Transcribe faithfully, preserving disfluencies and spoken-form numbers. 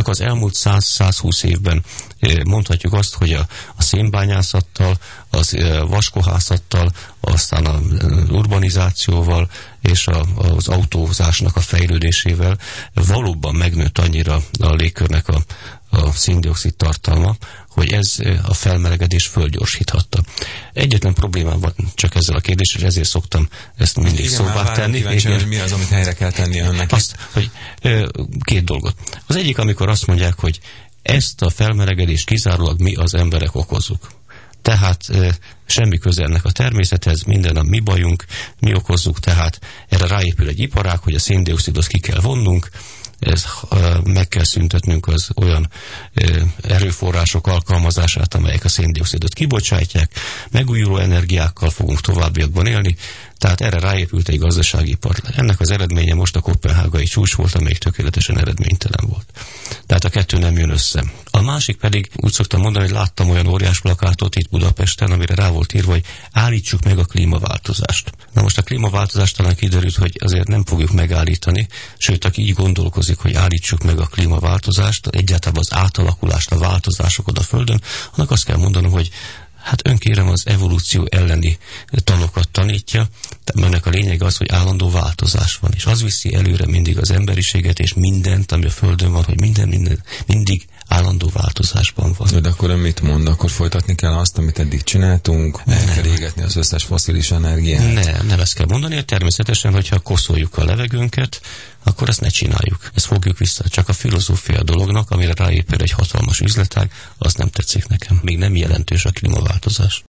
Csak az elmúlt száz-százhúsz évben mondhatjuk azt, hogy a, a szénbányászattal, az vaskohászattal, aztán az urbanizációval és a, az autózásnak a fejlődésével valóban megnőtt annyira a légkörnek a, a szén-dioxid tartalma, hogy ez a felmelegedés fölgyorsíthatta. Egyetlen problémám van csak ezzel a kérdéssel, és ezért szoktam ezt mindig igen, szóvá tenni. Kíváncsi, hogy mi az, amit helyre kell tenni önnek? Azt, hogy két dolgot. Az egyik, amikor azt mondják, hogy ezt a felmelegedést kizárólag mi az emberek okozzuk. Tehát e, semmi köze ennek a természethez, minden a mi bajunk, mi okozzuk, tehát erre ráépül egy iparág, hogy a szén-dioxidot ki kell vonnunk, ez, e, meg kell szüntetnünk az olyan e, erőforrások alkalmazását, amelyek a szén-dioxidot kibocsátják, megújuló energiákkal fogunk továbbiakban élni, tehát erre ráépült egy gazdasági ipar. Ennek az eredménye most a koppenhágai csúcs volt, amelyik tökéletesen eredménytelen volt. Tehát a kettő nem jön össze. A másik pedig, úgy szoktam mondani, hogy láttam olyan óriás plakátot itt Budapesten, amire rá volt írva, hogy állítsuk meg a klímaváltozást. Na most a klímaváltozást talán kiderült, hogy azért nem fogjuk megállítani, sőt, aki így gondolkozik, hogy állítsuk meg a klímaváltozást, egyáltalán az átalakulást, a változásokat a Földön, annak azt kell mondanom, hogy hát önkérem az evolúció elleni tanokat tanítja, de ennek a lényeg az, hogy állandó változás van, és az viszi előre mindig az emberiséget, és mindent, ami a Földön van, hogy minden, minden mindig állandó változásban van. De akkor ön mit mond? Akkor folytatni kell azt, amit eddig csináltunk? El kell égetni az összes fosszilis energiát? Nem, nem ezt kell mondani. Természetesen, hogyha koszoljuk a levegőnket, akkor ezt ne csináljuk. Ezt fogjuk vissza. Csak a filozófia dolognak, amire ráépül egy hatalmas üzletág, az nem tetszik nekem. Még nem jelentős a klímaváltozás.